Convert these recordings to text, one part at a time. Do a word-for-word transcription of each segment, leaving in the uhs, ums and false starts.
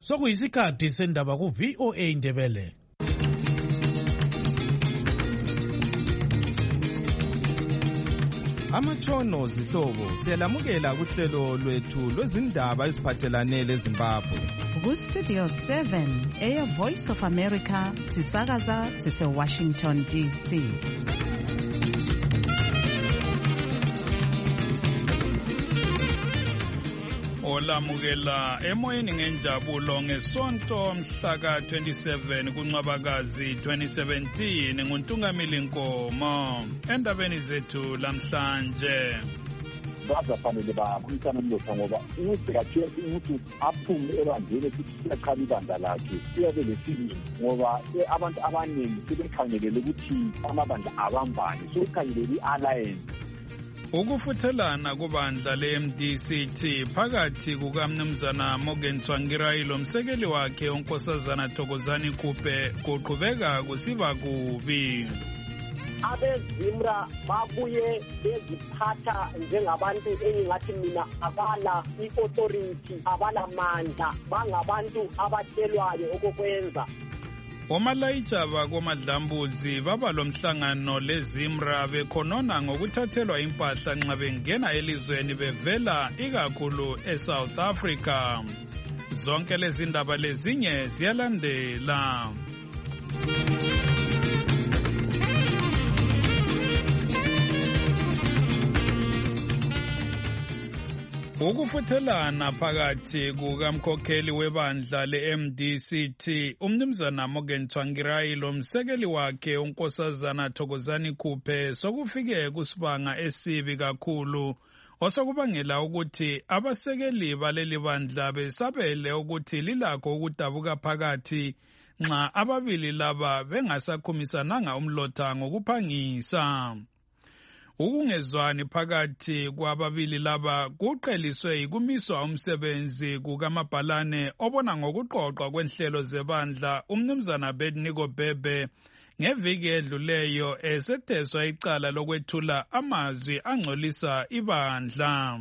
Sokuyisikhathi sendaba ku V O A Indebele. Amatshono zihlobo siyalamukela kuhlelo lwethu lwezindaba eziphathelane leZimbabwe. Ku Studio seven eya Voice of America sisakaza sise Washington D C. Olamukela emoyeni ngenjabulo ngesonto mhla ka twenty-seven kuNcwabakazi twenty seventeen nguNtungamili Nkomo. Endabeni zethu lamhlanje bazafanele bakhulumisana nomlotha ngoba ukuthi kathi umuntu aphume elwandleni ukuthi siyaqala ibandla lakhe siyabe lesibili ngoba abantu abaningi sebekhangelele ukuthi amabandla abambane sokukhangelele i-alliance. Ukufuthelana kubandla le-M D C T phakathi kukaMnumzana Morgan Tsvangirai lomsekeli wakhe uNkosazana Thokozani Kupe kuqhubeka kusiba kubi. AbeZimra babuye beziphatha njengabantu engingathi mina abala i-authority, abala mandla, bangabantu abatshelwayo okokwenza. Omalayitha bakomadlambuzi baba lomhlangano leZimra bekhonona ngokuthathelwa impahla nxa bengena elizweni bevela ikakhulu eSouth Africa. Zonke lezi ndaba lezinye ziyalandela. Ukufuthelana phakathi kukamkhokheli webandla le-M D C T uMnumzana Morgan Tsvangirai lomsekeli wakhe uNkosazana Thokozani Kupe sokufike kusibanga esibi kakhulu osokubangela ukuthi abasekeli baleli bandla besabele ukuthi lilakho ukudabuka phakathi nxa ababili laba bengasakhumisananga umlotha ngokuphangisa. Ukungezwani phakathi kwababili laba kuqeliswe yikumiswa umsebenzi kukamabhalane obona ngokuqoqwa kwenhlelo zebandla uMnumzana Bedniko Bebe ngeviki edluleyo esetheswa icala lokwethula amazwi angcolisa ibandla.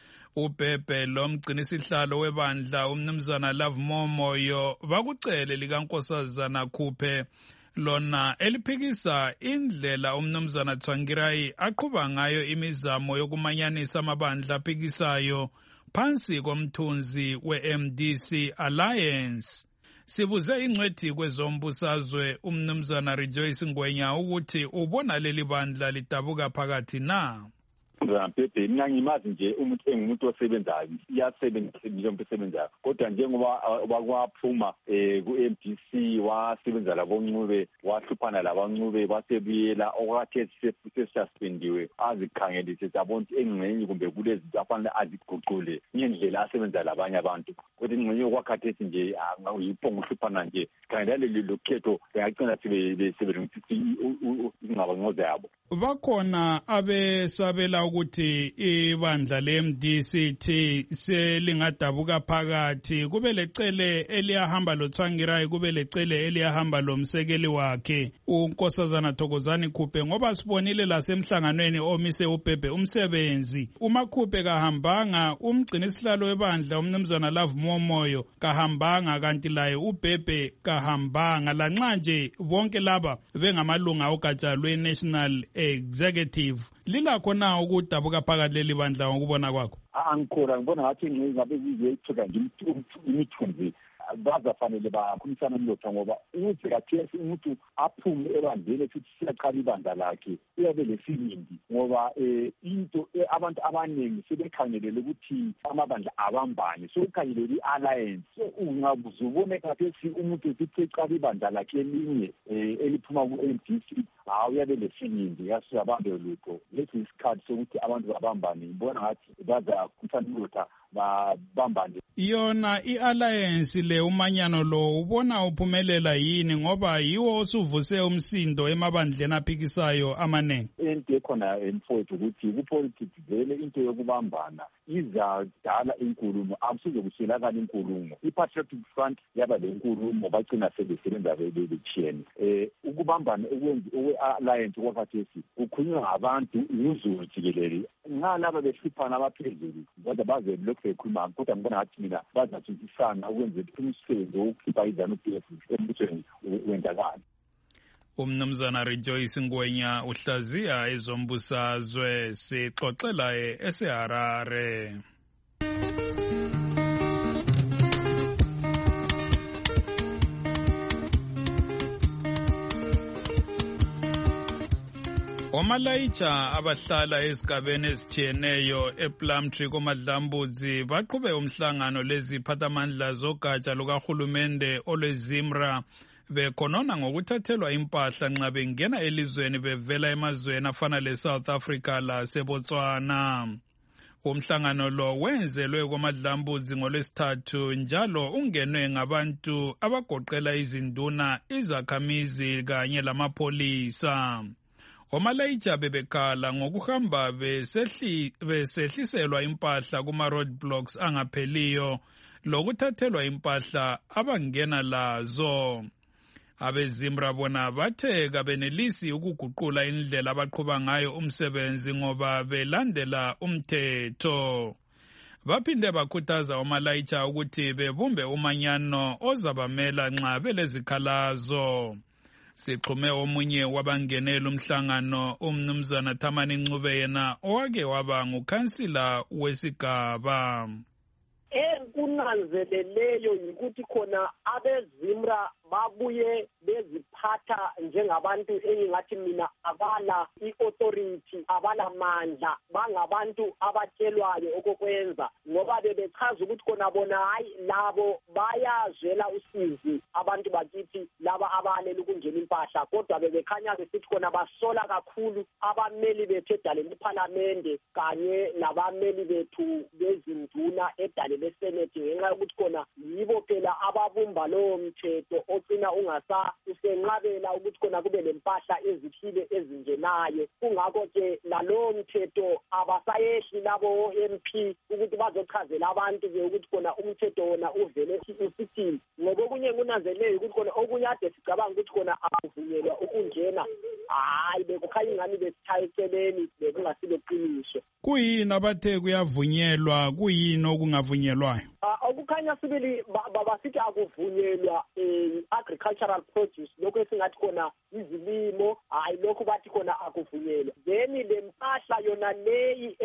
uBhebhe lomgcinisihlalo webandla uMnumzana Love Momoyo bakucele likaNkosazana Kupe lona eliphikisa indlela uMnumzana Tsvangirai aqhuba ngayo imizamo yokumanyanisa amabandla aphikisayo phansi komthunzi we-M D C Alliance. Sibuze ingcwethi kwezombusazwe uMnumzana Rejoice Ngwenya ukuthi ubona leli bandla lidabuka phakathi na. Bhebhe mina ngimazi nje umuntu engumuntu osebenzayo iyasebenza njengomuntu osebenzayo kodwa njengoba wakwaphuma eh ku-M D C wasebenza laboNcube wahluphana laboNcube basebuyela okwathi sesispendiwe azikhangelise zabona engcenye kumbe kulezi afanele aziguqule ngendlela asebenza labanye abantu kodwa ingcenye yokwakhathesi nje uyiphonga uhluphana nje khangelele lokhetho yagcina sebelungisa ingaba ngoza yabo. Bakhona abesabela ukuthi ibandla le-M D C T selingadabuka phakathi kube lecele eliyahamba loTsvangirai kube lecele eliyahamba lomsekeli wakhe uNkosazana Thokozani Kupe ngoba sibonile lasemhlanganweni omise uBhebhe umsebenzi uma Kupe kahambanga umgcinisihlalo webandla uMnumzana Love Momoyo kahambanga kanti laye uBhebhe kahambanga lanxa nje bonke laba bengamalunga ogatsha lwe-National Executive. Lilakho na ukudabuka phakathi leli bandla ngokubona kwakho? Angikholwa ngibona ngathi ngabe kuyithoka imithunzi bazafanele bakhulumisana nomlotha ngoba ukuthi kathesi umuntu aphume ebandleni futhi siyaqala ibandla lakhe uyabe lesibindi ngoba into abantu abaningi sebekhangelele ukuthi amabandla abambane sokukhangelele i-alliance. So ungabuza ubone kathesi umuntu ukuthi eqala ibandla lakhe elinye eliphuma ku-M D C uyabe lesibindi yasiyabambe lutho. Lesi isikhathi sokuthi abantu babambane ngibona ngathi bazakhulumisana nomlotha babambane. Yona i-alliance le umanyano lo ubona uphumelela yini ngoba yiwo osuvuse umsindo emabandleni aphikisayo amanengi? Into ekhona emfowethu ukuthi kupolitics vele into yokubambana izadala inkulumo akusizokuswelakala inkulumo. I-Patriotic Front yaba le nkulumo bagcina sebesebenza bebechiyene. Eh ukubambana okwenzi okwe-alliance kwakhathesi kukhulunywa ngabantu ngizulu jikelele ngalaba behluphana abaphezulu kodwa baze lokhu sekhuluma kodwa ngibona ngathi mina bazatshenzisana ukwenzela umsebenzi wokukhipha izanu-P F embusweni wendakala. Umnumzana Rejoice Ngwenya uhlaziya ezombusazwe, sixoxela eseHarare. Omalayitsha abahlala esigabeni esitshiyeneyo ePlumtree koMadlambudzi baqhube umhlangano leziphathamandla zogatsha lukahulumende olweZimra bekhonona ngokuthathelwa impahla nxa bengena elizweni bevela emazweni afana leSouth Africa laseBotswana. Umhlangano lo wenzelwe koMadlambudzi ngolwesithathu njalo ungenwe ngabantu abagoqela izinduna, izakhamizi kanye lamapholisa. Omalayitsha bebekhala ngokuhamba besehli besehliselwa impahla kuma roadblocks angapheliyo lokuthathelwa impahla abangena lazo. AbeZimra bona bathe kabenelisi ukuguqula indlela abaqhuba ngayo umsebenzi ngoba belandela umthetho. Baphinde bakhuthaza omalayitsha ukuthi bebumbe umanyano ozabamela nxa belezikhalazo. Sixhume omunye wabangenela umhlangano umnumzana Thamani Ncube yena owake waba ngukhansila wesigaba. Enkunanzeleleyo yikuthi khona abeZimra babuye beziphatha njengabantu engingathi mina abala i-authority, abala mandla, bangabantu abatshelwayo okokwenza, ngoba bebechaza ukuthi khona bona hayi labo bayazwela usizi abantu bakithi laba abalela ukungena impahla, kodwa bebekhanya besithi khona basola kakhulu abameli bethu edale lephalamende kanye nabameli bethu bezinduna edale lesenate, ngenxa yokuthi khona yibo phela ababumba lowo mthetho ogcina ungasa usenqabela ukuthi khona kube lempahla ezithile ezingenayo. Kungakho ke nalowo mthetho abasayehli labo M P ukuthi bazochazela abantu ke ukuthi khona umthetho wona uvele usithini, ngoba okunye kunanzelele ukuthi khona okunye ade sicabanga ukuthi khona akuvunyelwa ukungena, hayi bekukhanya ingani besithaye eceleni bekungasibe qiniso. Kuyini abathe kuyavunyelwa, kuyini okungavunyelwayo? Okukhanya sibili babasithi akuvunyelwa agricultural produce, lokho esingathi khona izilimo, hayi lokho bathi khona akuvunyelwa. Then le mpahla yona leyi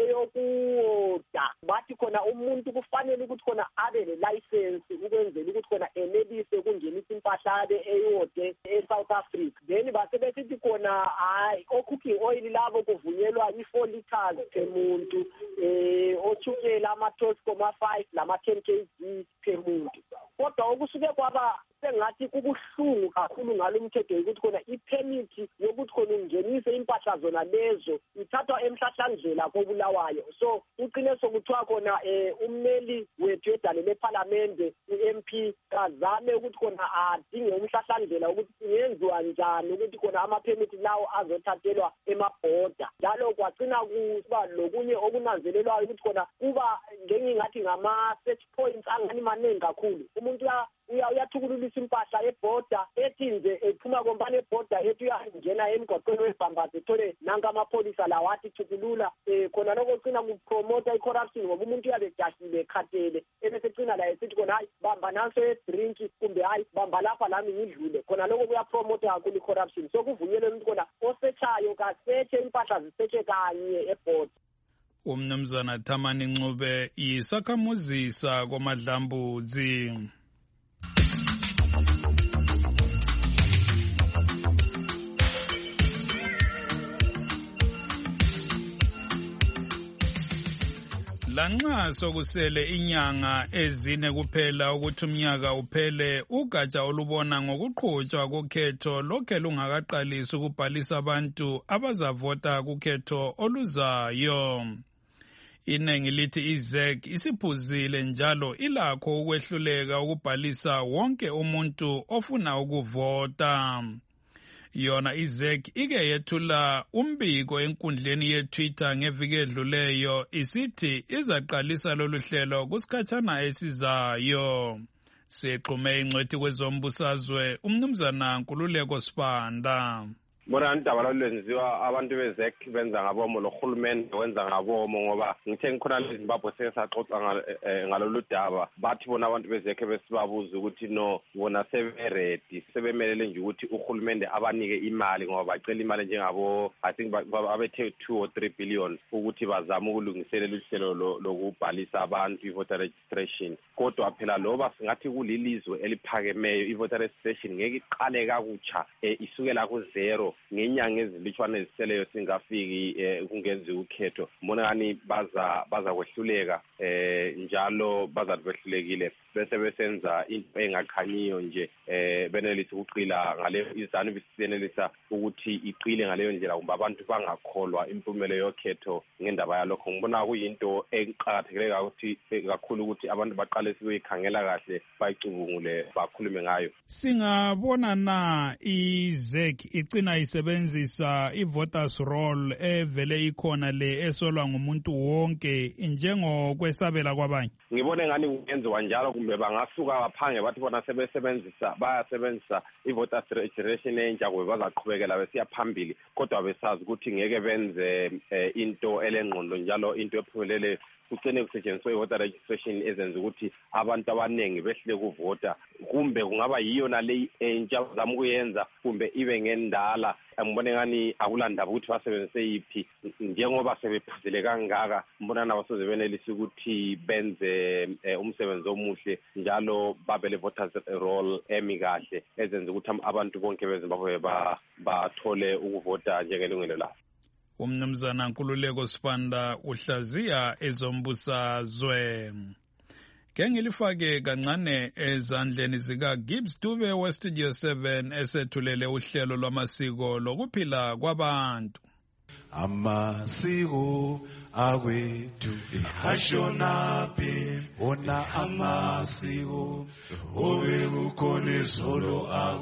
eyokuwoda bathi khona umuntu kufanele ukuthi khona abe le license ukwenzela ukuthi khona enelise ukungenisa impahla abe eyode eSouth Africa. Then basebesithi khona hayi o-cooking oil labo kuvunyelwa i-four liters per muntu, eh ochukela ama-twelve point five lama-ten kilograms per muntu. Kodwa okusuke kwaba sengathi kubuhlungu kakhulu ngalo mthetho ukuthi khona i-permit yokuthi khona ungenise impahla zona lezo ithathwa emhlahlandlela koBulawayo. So ucine sokuthiwa khona eh ummeli wethu edale lephalamende u-M P kazame ukuthi khona adinge umhlahlandlela ukuthi kungenziwa njani ukuthi khona ama-permit lawo azothathelwa emabhoda. Njalo kwagcina kuba lokunye okunanzelelwayo ukuthi khona kuba ngengingathi ngama-search points angani maningi kakhulu. Umuntu uyathukululisa impahla ebhoda ethi nje ephuma kompane ebhoda ethi uyangena emgwaqweni webhambazi ethole nanka amapholisa lawo athi thukulula, um khona lokho cina kupromota i-corruption ngoba umuntu uyabe edashile ekhathele ebesecina la esithi khona hayi bamba nanso edrinki kumbe hayi bamba lapha lami ngidlule, khona lokho kuyapromota kakhulu i-corruption. So kuvunyelwe umuntu khona osetshayo kasetshe impahla zisetshe kanye ebhoda. Umnumzana Thamani Ncube yisakhamuzisa koMadlambudzi. Lanxa sokusele inyanga ezine kuphela ukuthi umnyaka uphele, ugatsha olubona ngokuqhutshwa kokhetho lokhe lungakaqalisi ukubhalisa abantu abazavota kukhetho oluzayo. Inengi lithi I-Z E C isiphuzile njalo ilakho ukwehluleka ukubhalisa wonke umuntu ofuna ukuvota. Yona I-Z E C ike yethula umbiko enkundleni ye-Twitter ngeviki edluleyo isithi izaqalisa lolu hlelo kusikhatshana esizayo. Sixhume ingcwethi kwezombusazwe umnumzana Nkululeko Sibanda. Bona indaba lwenziwa abantu bezek benza ngabomo nohulumende wenza ngabomo ngoba ngithe ngikhona leZimbabwe sesaxoxa ngalolu daba bathi bona abantu bezek besibabuza ukuthi no bona severedi sebemelele nje ukuthi uhulumende abanike imali ngoba bacela imali njengabo I think abethe two or three billion ukuthi bazama ukulungiselela uhlelo lokubhalisa abantu i-voter registration. Kodwa phela loba singathi kulilizwe eliphakemeyo i-voter registration ngeke iqale kakutsha isukela ku zero ngenyanga ezilitshwana eziseleyo singafiki kungenzi ukhetho. Mbona ngani baza baza kwehluleka eh njalo baza kwehlulekile bese besenza into engakhanyiyo nje eh benelisa ukuqila ngale izanu bisenelisa ukuthi iqile ngaleyo ndlela kumbe abantu bangakholwa impumelo yokhetho ngendaba yalokho. Ngibona kuyinto eqhakathekile ukuthi kakhulu ukuthi abantu baqale sibeyikhangela kahle bayicubungule bakhulume ngayo. Singabona na iZ E C igcina isebenzisa i-voters roll evele ikhona le esolwa ngumuntu wonke njengokwesabela kwabanye. Ngibone ngani kuyenziwa njalo kumbe bangasuka baphange bathi bona sebesebenzisa bayasebenzisa i-voters registration entsha kube bazaqhubekela besiya phambili kodwa besazi ukuthi ngeke benze into elengqondo njalo into ephumelele kucene kusetshenziswa i-voter registration ezenza ukuthi abantu abaningi behle kuvota kumbe kungaba yiyo nale entsha zama ukuyenza kumbe ibe ngendala. Ngibone ngani akulandaba ukuthi basebenzise yiphi njengoba sebephuzile kangaka mbona nabo soze benelisa ukuthi benze umsebenzi omuhle njalo babele voters roll emi kahle ezenza ukuthi abantu bonke beZimbabwe bathole ukuvota njengelungelo labo. Umnumzana Nkululeko Sibanda uhlaziya ezombusazwe. Ngengilifake kancane ezandleni zika Gibbs Dube we Studio seven esethulele uhlelo lwamasiko lokuphila kwabantu. Amasiko awethu ashonaphi ona amasiko obekukhona izolo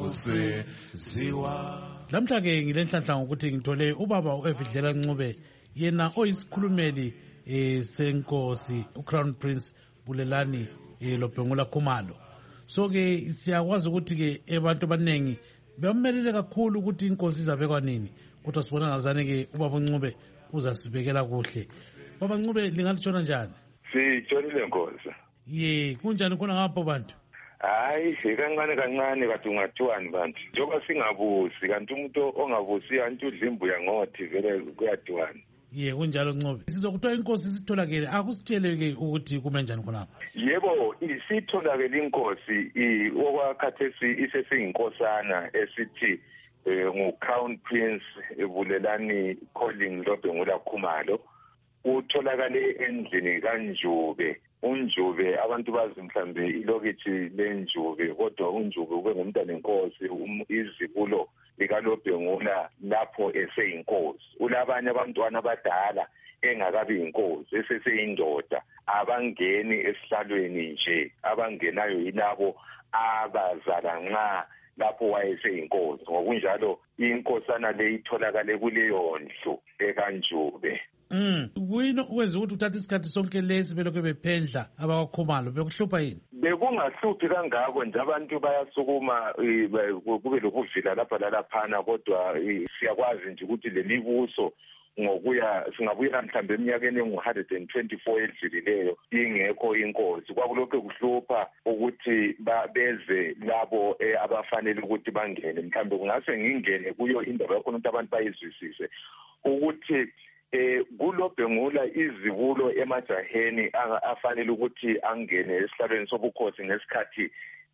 akusenziwa. Lamhla-ke ngilenhlanhla ngokuthi ngithole ubaba uEvidlela Ncube yena oyisikhulumeli eh senkosi uCrown Prince Bulelani eh Lobhengula Khumalo. So ke siyakwazi ukuthi ke abantu abanengi bemelele kakhulu ukuthi inkosi izabekwa nini kodwa sibona ngazane ke ubaba Ncube uzasibekela kuhle. Baba Ncube lingatshona njani? Sitshonile nkosi. Ye kunjani khona ngapho bantu? Hayi kancane kancane kade ungathiwani bantu njengoba singabusi kanti umuntu ongabusi antu udlimbuya ngothi vele kuyathiwani. Ye kunjalo Ncube sizokuthola inkosi sitholakele akusitsheleke ukuthi kume njani khona. Yebo isitholakele inkosi okwakhathesi isesinginkosana esithi ngu-Crown Prince Bulelani Calling Lobhengula Khumalo utholakale endlini kaNjube. uNjube abantu bazi mhlambe ilokithi leNjube kodwa uNjube ube ngumntana enkosi izibulo likaLobhengula lapho eseyinkosi. Ulabanye abantwana abadala engakabi inkosi eseseyindoda abangeni esihlalweni nje abangenayo yilabo abazala nxa lapho wayeseyinkosi. Ngokunjalo inkosana le itholakale kuleyo ndlu ekaNjube. Mm kuyini ukwenza ukuthi uthatha isikhathi sonke lesi belokho bephendla abakhumalo bekuhlupha yini? Bekungahluphi kangako nje abantu bayasukuma kube lokuvila lapha lalaphana kodwa siyakwazi nje ukuthi lelibuso ngokuya singabuya mhlambe eminyakeni engu one hundred twenty-four edlulileyo ingekho inkosi kwakulokho kuhlupha ukuthi beze labo abafanele ukuthi bangene mhlambe kungase ngingene kuyo indaba yakho ukuthi abantu bayizwisise ukuthi eh kuLobhengula izibulo emajaheni afanele ukuthi angene esihlalweni sobukhosi ngesikhathi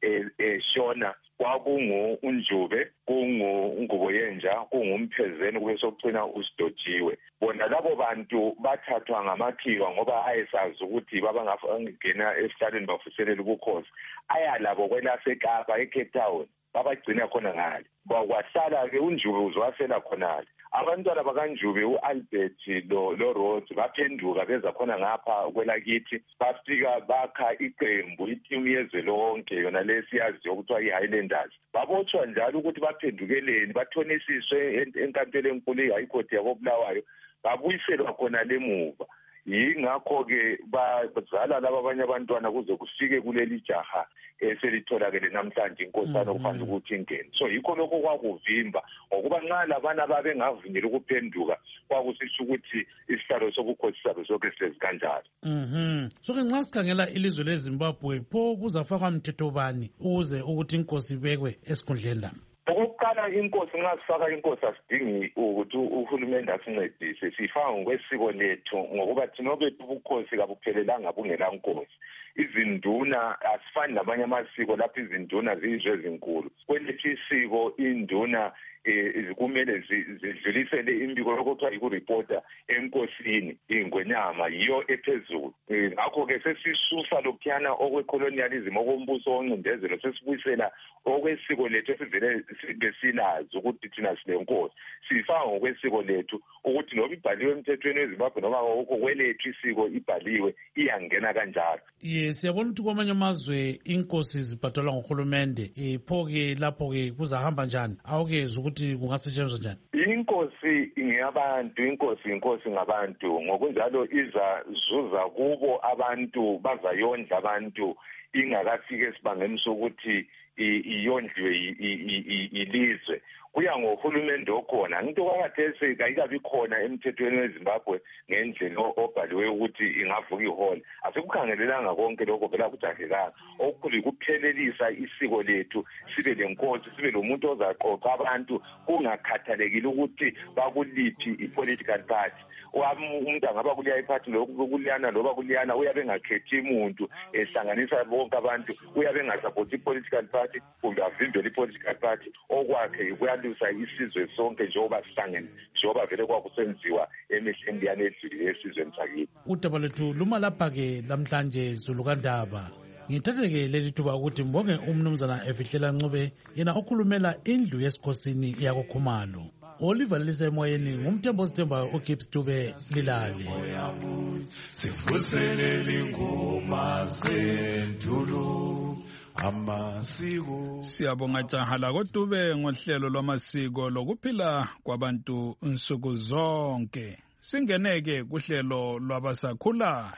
eshona kwakungu uNjube kungu Nguboyenja kungumphezeni kube sokucina uSidojiwe. Bona labo bantu bathathwa ngamakhiwa ngoba ayesazi ukuthi babangafangena esihlalweni bafuselela ubukhosi aya labo kwelaseKapa eCape Town babagcina khona ngale bakwahlala ke uNjube uzwasela khonale. Abantwana bakaNjube uAlbert lo lo Rhodes baphenduka beza khona ngapha kwelakithi bafika bakha iqembu iteam yezwe lonke yona lesiyazi ukuthi ayiHighlanders babotshwa njalo ukuthi baphendukeleni bathonisiswe enkantolo enkulu eHigh Court yakoBulawayo babuyiselwa khona lemuva. yingakho-ke bazala laba abanye abantwana kuze kufike kuleli jaha eselitholakele namhlanje inkosana okufanele ukuthi ingene. So yikho lokho kwakuvimba ngokuba nxa labana babengavunyelwa ukuphenduka kwakusisho ukuthi isihlalo sobukhosi sabo sonke sihlezi kanjalo. Mhm. So ke nxa sikhangela ilizwe leZimbabwe pho kuzafakwa mthetho bani ukuze ukuthi inkosi ibekwe esikhundleni la? Okokuqala inkosi nxa sifaka inkosi asidingi ukuthi uhulumende asincedise, sifaka ngokwesiko lethu ngokuba thina bethu ubukhosi kabuphelelanga bungela nkosi. Izinduna asifani namanye amasiko lapho izinduna ziyizwe ezinkulu. Kwelethu isiko induna kumele zidlulisele imbiko lokuthiwa yikuripota enkosini ingwenyama yiyo ephezulu. Ngakho-ke sesisusa lokhuyana okwecolonialism okombuso woncindezelo sesibuyisela okwesiko lethu esivele besilazi ukuthi thina silenkosi. Sifaka ngokwesiko lethu ukuthi noma ibhaliwe emthethweni weZimbabwe noma okwelethu isiko ibhaliwe iyangena kanjalo. Yes, siyabona ukuthi kwamanye amazwe inkosi zibhadalwa ngohulumende. Pho-ke lapho-ke kuzahamba njani? Awukezwa ukuthi kungasetshenziswa njani? Inkosi ingabantu, inkosi inkosi ngabantu. Ngokunjalo izazuza kubo abantu, bazayondla abantu ingakafike esibangeni sokuthi iyondliwe ilizwe. Kuya ngohulumende okhona. Into kwakathesi kayikabi khona emthethweni weZimbabwe ngendlela obhaliwe ukuthi ingavuka ihole. Asikukhangelelanga konke lokho phela kujahekanga. Okukhulu kuphelelisa isiko lethu, sibe lenkosi, sibe lomuntu ozaqoqa abantu kungakhathalekile ukuthi bakuliphi ipolitical party. Umuntu angaba kuliya iphathi lokuliyana loba kuliyana uyabe engakhethi umuntu ehlanganisa bonke abantu, uyabe engasapoti ipolitical party kumbe avimbele ipolitical party. Okwakhe kuyalusa isizwe sonke njengoba sihlangene, njengoba vele kwakusenziwa emehleni yana edlulile esizweni sakithi. Udaba lethu luma lapha-ke lamhlanje Zulukandaba. Ngithathe-ke leli thuba ukuthi mbonge umnumzana Efihlela Ncube yena okhulumela indlu yesikhosini yakoKhumalo. Oliver Lisa emoyeni ngumthembo sithembayo uGibbs Dube Lilale. Sivuselele ingoma sendulo amasiko. Siyabonga jahala kodube ngohlelo lwamasiko lokuphila kwabantu insuku zonke. Singeneke kuhlelo lwabasakhulayo.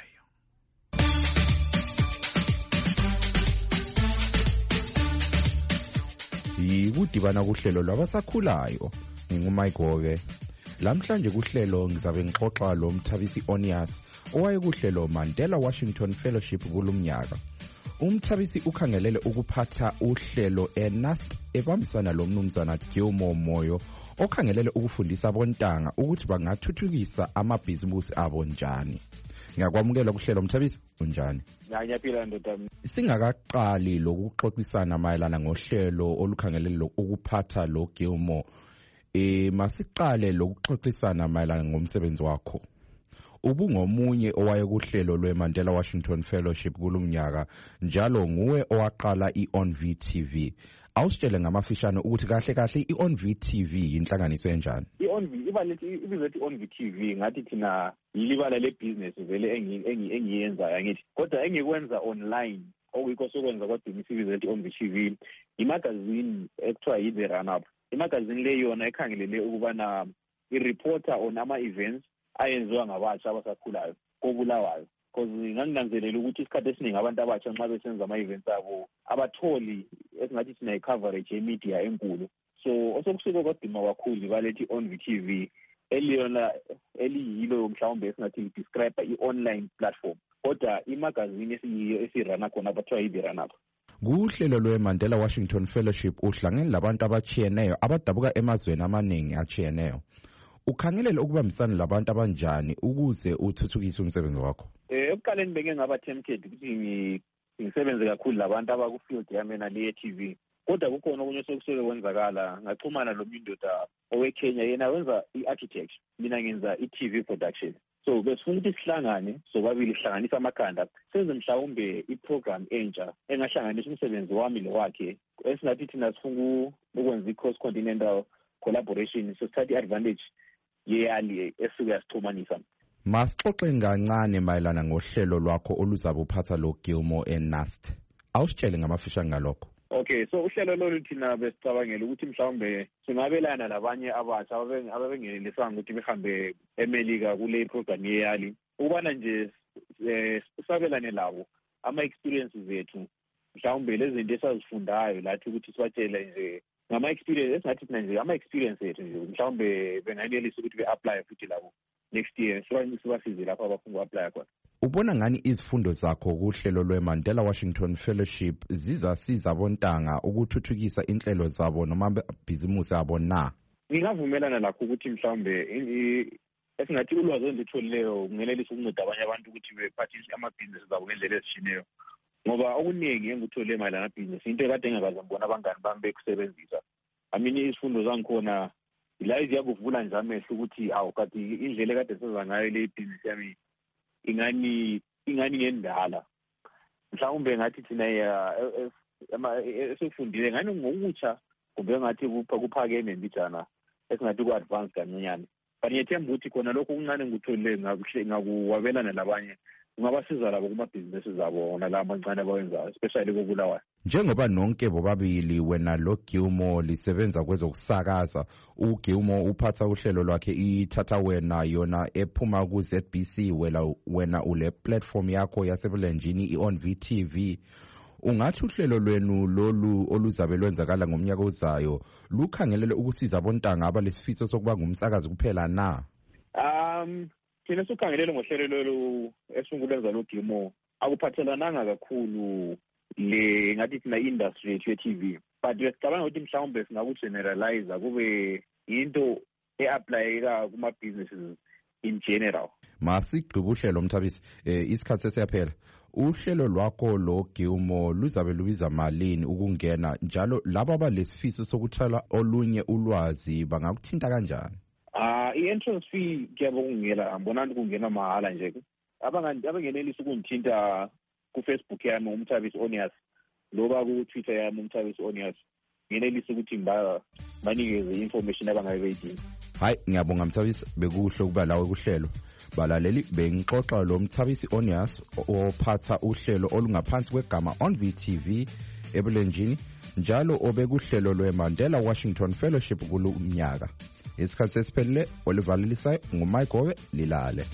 Yikudibana kuhlelo lwabasakhulayo. NginguMayigoke. Lamhlanje kuhlelo ngizabe ngixoxa lo Mthabisi Onias owayekuhlelo Mandela Washington Fellowship kulumnyaka. Umthabisi ukhangelele ukuphatha uhlelo eNAST ebambisana lo mnumzana Gilmore Moyo okhangelele ukufundisa abontanga ukuthi bangathuthukisa amabhizimusi abo njani. Ngiyakwamukela kuhlelo Mthabisi, unjani? Ngiyaphila ndoda. Singakaqali lokuxoxisana mayelana ngohlelo olukhangelele ukuphatha lo Gilmore, eh masiqale lokuxoxisana mayelana ngomsebenzi wakho. Ubungomunye owayekuhlelo lweMandela Washington Fellowship kulumnyaka, njalo nguwe owaqala iON V T V. Awusitshele ngamafishane ukuthi kahle kahle iON V T V inhlanganiso enjani? iON V ibalethi ibizothi iON V T V ngathi thina yilibala lebusiness vele engiyenza yangithi. Kodwa engikwenza online okuyikho sokwenza kodwa imisibizothi iON V T V imagazine ekuthiwa yiThe Run Up. Imagazine le yona ekhangelele ukubana i-reporter on ama-events ayenziwa ngabatsha abasakhulayo koBulawayo. Because nganginanzelela ukuthi isikhathi esiningi abantu abatsha nxa besenza ama-events abo abatholi esingathi sina i-coverage ye-media enkulu. So osokusiko kwadima kakhulu balethi iON V T V eliyona eliyilo mhlawumbe esingathi describe i-online platform. Kodwa imagazine esiyiyo esirana khona abathiwa yiThe Run Up. Kuhlelo lweMandela Washington Fellowship uhlangene labantu abachiyeneyo abadabuka emazweni amaningi achiyeneyo. Ukhangelele ukubambisana labantu abanjani ukuze uthuthukise umsebenzi wakho? Eh ekuqaleni benge ngaba tempted ukuthi ngisebenze kakhulu labantu abakufield yamena le T V. Kodwa kukhona okunye sokusele kwenzakala ngaxhumana lo mindoda oweKenya yena wenza i-architecture, mina ngenza i-T V production. So besifuna ukuthi sihlangane sobabili sihlanganisa amakhanda senze mhlawumbe iprogram entsha engahlanganisa umsebenzi wami lo wakhe esingathi thina sifuna ukwenza i-cross continental collaboration, so sithatha i-advantage yeyali esuke yasixhumanisa. Masixoxe kancane mayelana ngohlelo lwakho oluzabe uphatha lo Gilmore eNAST. Awusitshele ngamafishane ngalokho. Okay, so uhlelo lolu thina besicabangela ukuthi mhlawumbe singabelana labanye abatsha ababengenelisanga ukuthi behambe eMelika kule program yeyali. ubana nje eh sabelane labo ama-experiences ethu mhlawumbe lezi zinto esazifundayo lathi ukuthi sibatshele nje ngama-experience esingathi thina nje ama-experience ethu nje mhlawumbe benganelisa ukuthi be-apply futhi labo next year sibasize lapho abafuna uku-apply khona. Ubona ngani izifundo zakho kuhlelo lwe-Mandela Washington Fellowship zizasiza abontanga ukuthuthukisa inhlelo zabo noma amabhizimusi abo na? Ngingavumelana lakho ukuthi mhlawumbe esingathi ulwazi olitholileyo kungenelisa ukunceda abanye abantu ukuthi bephathise amabhizinisi zabo ngendlela ezishineyo, ngoba okuningi engikuthole mayelana namabhizinisi into ekade engakaze ngibona abangani bami bekusebenzisa. Amini izifundo zangikhona la iziyakuvula nje amehlo ukuthi awu kati indlela ekade senza ngayo le bhizinisi yami ingani ingani ngendala. Mhlawumbe ngathi thina esifundile ngani ngokutsha kumbe ngathi kuphakeme mbijana esingathi ku-advance kancinyane. But ngiyethemba ukuthi khona lokho okuncane ngikutholile ngakuwabelana labanye kungabasiza labo kumabhizinisi zabo nala amancane abawenzayo, especially koBulawayo. Njengoba nonke bobabili wena lo Gilmore lisebenza kwezokusakaza, uGilmore uphatha uhlelo lwakhe ithatha wena yona ephuma ku Z B C, wena wena ule platform yakho yasebulenjini i-On V T V. Ungathi uhlelo lwenu lolu oluzabe lwenzakala ngomnyaka ozayo lukhangelele ukusiza abontanga abalesifiso sokuba ngumsakazi kuphela na? Um thina sikhangelele ngohlelo lolu esungulwenza lo Gilmore akuphathelananga kakhulu le ngathi thina industry yethu ye-T V, but sicabanga ukuthi mhlawumbe singakugeneralize kube into e-applyeka kuma-businesses in general. Masigqiba uhlelo Mthabisi, eh, isikhathi siyaphela. Uhlelo lwakho lo Gilmore luzabe lubiza malini ukungena, njalo labo abalesifiso sokuthola olunye ulwazi bangakuthinta kanjani? Ah uh, i-entrance fee kuyabo kungena ngibona ukuthi kungena mahala nje. Abangani abangenelisa ukungithinta ku Facebook yami uMthabisi Onias loba ku Twitter yami uMthabisi Onias, ngenelisa ukuthi ngiba banikeze information abangayidinga. Hayi, ngiyabonga Mthabisi, bekuhle ukuba lawe kuhlelo. Balaleli, bengixoxa lo Mthabisi Onias ophatha uhlelo olungaphansi kwegama On V T V ebulenjini, njalo obekuhlelo lwe-Mandela Washington Fellowship kulo umnyaka. Isikhathi sesiphelele olivalelisayo nguMike Gowe Lilale.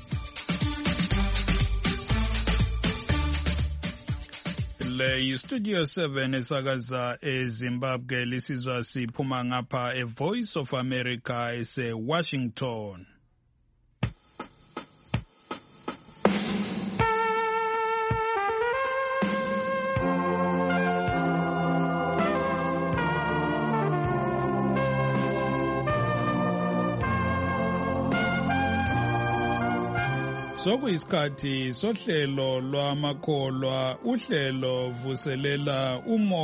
Le Studio seven esakaza eZimbabwe lisizwa siphuma ngapha e Voice of America ese Washington. Sokuyisikhathi sohlelo lwamakholwa, uhlelo vuselela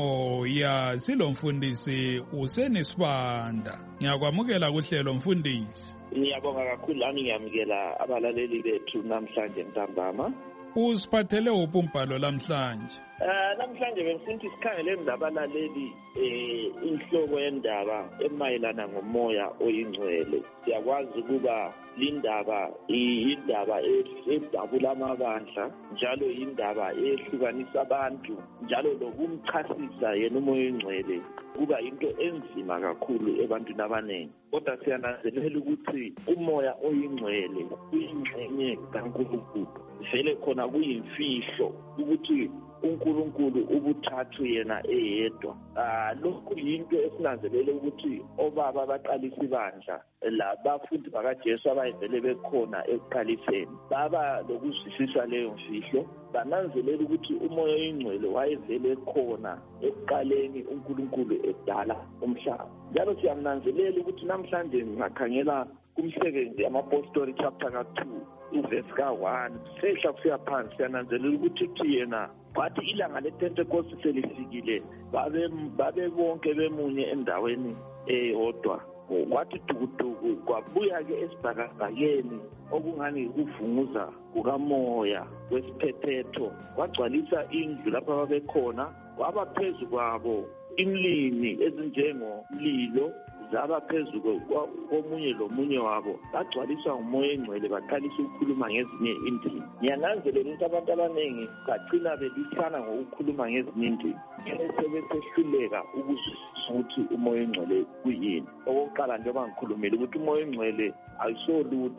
umoya. Silomfundisi usenisibanda. Ngiyakwamukela kuhlelo mfundisi. Ngiyabonga kakhulu lami, ngiyamukela abalaleli bethu namhlanje ntambama. Usiphathele uphi umbhalo lamhlanje? Eh namhlanje bengifuna sikhangele ndabalaleli eh inhloko yendaba emayelana ngomoya oyingcwele. Siyakwazi ukuba lindaba indaba edabula amabandla, njalo indaba ehlukanisa abantu, njalo lokumchasisa yena umoya oyingcwele kuba into enzima kakhulu ebantwini abaningi. Kodwa siyananzelela ukuthi umoya oyingcwele uyingxenye kaNkulunkulu. Vele khona kuyimfihlo ukuthi uNkulunkulu ubuthathu yena eyedwa. Ah lokhu yinto esinanzelele ukuthi obaba baqalisa ibandla labafundi bakaJesu abayivele bekhona ekuqaliseni baba lokuzwisisa leyo mfihlo, bananzelela ukuthi umoya oyingcwele wayevele khona ekuqaleni uNkulunkulu edala umhlaba. Njalo siyananzelela ukuthi namhlanje ngakhangela kumsebenzi yamapostoli chapter ka two uverse ka one sehla kusiya phansi, siyananzelela ukuthi kuthi yena bathi ilanga lePentecost selifikile babe babe bonke bemunye endaweni eyodwa. Kwathi dukuduku kwabuya-ke esibhakabhakeni okungani ukuvunguza kukamoya wesiphephetho, kwagcwalisa indlu lapho ababekhona, kwaba phezu kwabo imlimi ezinjengomlilo zaba phezu komunye lomunye wabo, bagcwaliswa ngumoya engcwele, baqalisa ukukhuluma ngezinye indimi. Ngiyananzelela ukuthi abantu abaningi bagcina belisana ngokukhuluma ngezinye indimi, sebesehluleka ukuzwisisa ukuthi umoya engcwele kuyini. Okokuqala njengoba ngikhulumile ukuthi umoya engcwele ayisolutho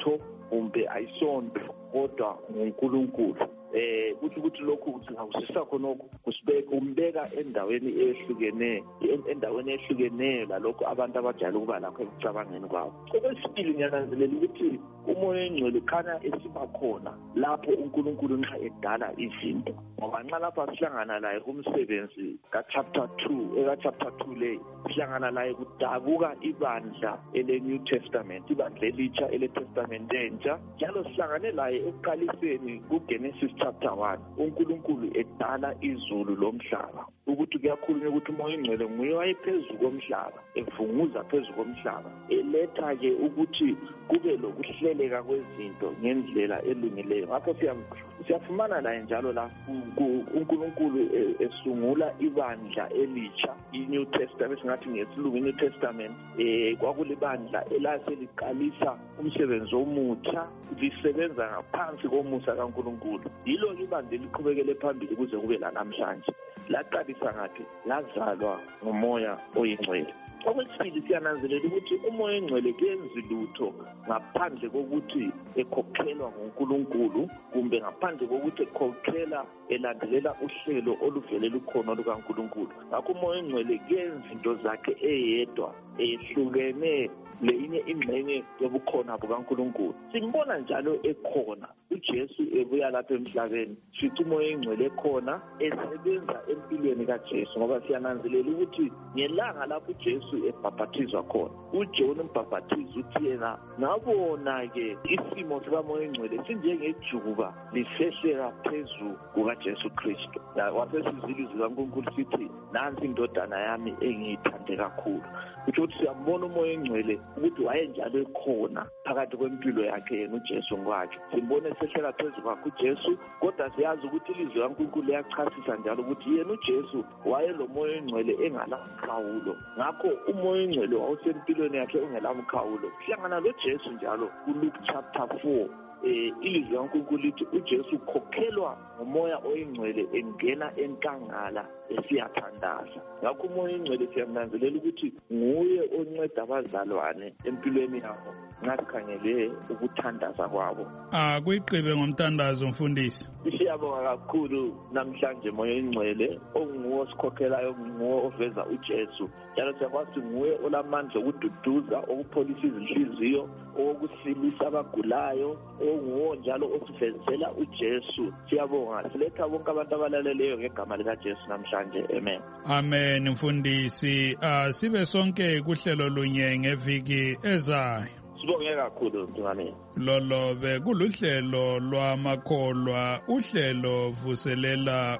kumbe ayisonto kodwa nguNkulunkulu. Eh kuthi ukuthi lokhu singawusisa khonokho kusibeka umbeka endaweni ehlukeneyo endaweni ehlukeneyo lalokho abantu abajayele ukuba lakho ekucabangeni kwabo. Okwesibili ngiyananzelela ukuthi umoya engcwele khana esiba khona lapho uNkulunkulu nxa edala izinto, ngoba nxa lapha sihlangana laye kumsebenzi ka chapter two eka chapter two le sihlangana laye kudabuka ibandla ele New Testament, ibandla elitsha ele Testament entsha, njalo sihlangane laye ekuqaliseni kuGenesis chapter one uNkulunkulu edala izulu lomhlaba, ukuthi kuyakhulunywa ukuthi umoya engcwele nguye wayephezulu komhlaba evunguza phezulu komhlaba eletha ke ukuthi kube lokuhleleka kwezinto ngendlela elungileyo. Ngakho siyafumana la njalo la uNkulunkulu esungula ibandla elitsha iNew Testament, singathi ngesilungu iNew Testament, eh kwakulibandla elaseliqalisa umsebenzi omutsha lisebenza ngaphansi komusa kaNkulunkulu. Yilo ibandla eliqhubekele phambili kuze kube la namhlanje. Laqalisa ngathi lazalwa ngomoya oyingcwele. Okwesibili siyananzelela ukuthi umoya engcwele kenzi lutho ngaphandle kokuthi ekhokhelwa nguNkulunkulu kumbe ngaphandle kokuthi ekhokhela elandelela uhlelo oluvele lukhona lukaNkulunkulu. Ngakho umoya engcwele kenzi into zakhe eyedwa ehlukene leyinye ingxenye yobukhona bukaNkulunkulu. Simbona njalo ekhona uJesu ebuya lapha emhlabeni, sithi umoya engcwele ekhona esebenza empilweni kaJesu, ngoba siyananzelela ukuthi ngelanga lapho uJesu ebhaphathizwa khona uJohn umbhaphathizi uthi yena ngabona ke isimo sikamoya engcwele sinjengejuba lisehleka phezulu kukaJesu Kristu. Wasesizili zikaNkulunkulu sithi nansi indodana yami engiyithande kakhulu. Kuthi ukuthi siyambona umoya engcwele ukuthi wayenjalo ekhona phakathi kwempilo yakhe yena uJesu ngokwakhe. Simbone esehleka phezulu kwakhe uJesu, kodwa siyazi ukuthi ilizwi likaNkulunkulu liyachasisa njalo ukuthi yena uJesu wayelomoya engcwele engalamkhawulo. Ngakho umoya engcwele wawusempilweni yakhe engelamkhawulo. Sihlangana loJesu njalo kuLuke chapter four. Eh ilizwi likaNkulunkulu lithi uJesu ukhokhelwa ngomoya oyingcwele engena enkangala esiyathandaza. Ngakho umoya engcwele siyamnanzelela ukuthi nguye onceda abazalwane empilweni yabo nxa sikhangele ukuthandaza kwabo. Ah kuyiqibe ngomthandazo mfundisi. Siyabonga kakhulu namhlanje moya engcwele onguwo sikhokhelayo, nguwo oveza uJesu. Njalo siyakwazi nguye olamandla okududuza, okupholisa izinhliziyo, okusilisa abagulayo, onguwo njalo osivezela uJesu. Siyabonga, siletha bonke abantu abalaleleyo ngegama likaJesu namhlanje. Amen. Amen mfundisi. Uh, sibe sonke kuhlelo lunye ngeviki ezayo. Sibonge kakhulu Mthungameli. Lolo be kuluhlelo lwamakholwa, uhlelo vuselela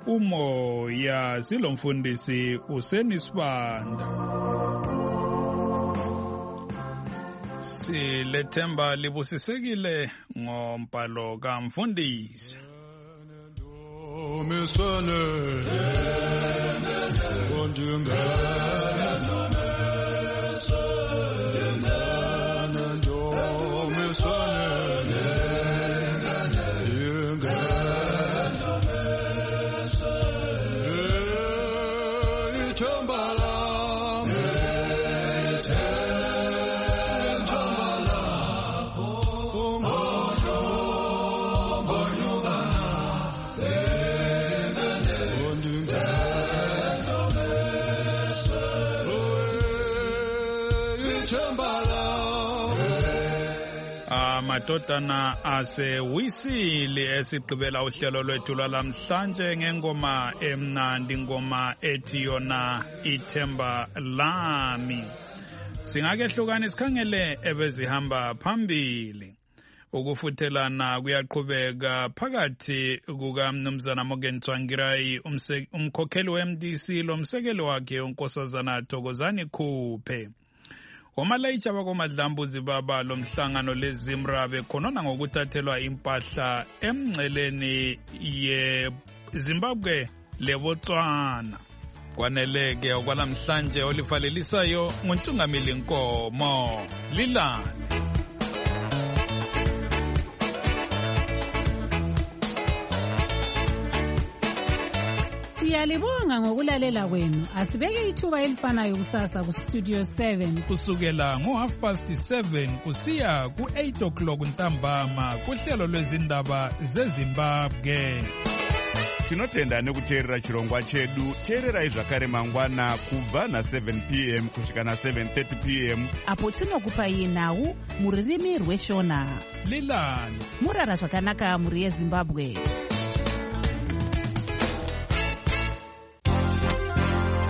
umoya, silomfundisi uSenisibanda. Silethemba libusisekile ngombhalo kamfundisi. Misane Amadodana asewisile esigqibela uhlelo lwethu lwalamhlanje ngengoma emnandi, ingoma ethi yona ithemba lami. Singakehlukana sikhangele ebezihamba phambili. Ukufuthelana kuyaqhubeka phakathi kukaMnumzana Morgan Tsvangirai, umkhokheli we-M D C, lomsekeli wakhe uNkosazana Thokozani Khuphe. Omalayitsha bakomadlambuzi baba lomhlangano leZimra bekhonona ngokuthathelwa impahla emngceleni yeZimbabwe leBotswana. Kwaneleke okwalamhlanje olivalelisayo nguNtungamili Nkomo. Lilani. Siyalibonga ngokulalela kwenu. Asibeke ithuba elifanayo kusasa ku Studio seven. Kusukela ngo half past seven kusiya ku eight o'clock ntambama kuhlelo lwezindaba zeZimbabwe. Tinotenda nekuteerera chirongwa chedu. Teererai zvakare mangwana kubva na seven p m kusvika na seven thirty p m apo tinokupai nhau muririmi rweshona. Lilani murara zvakanaka muri yeZimbabwe.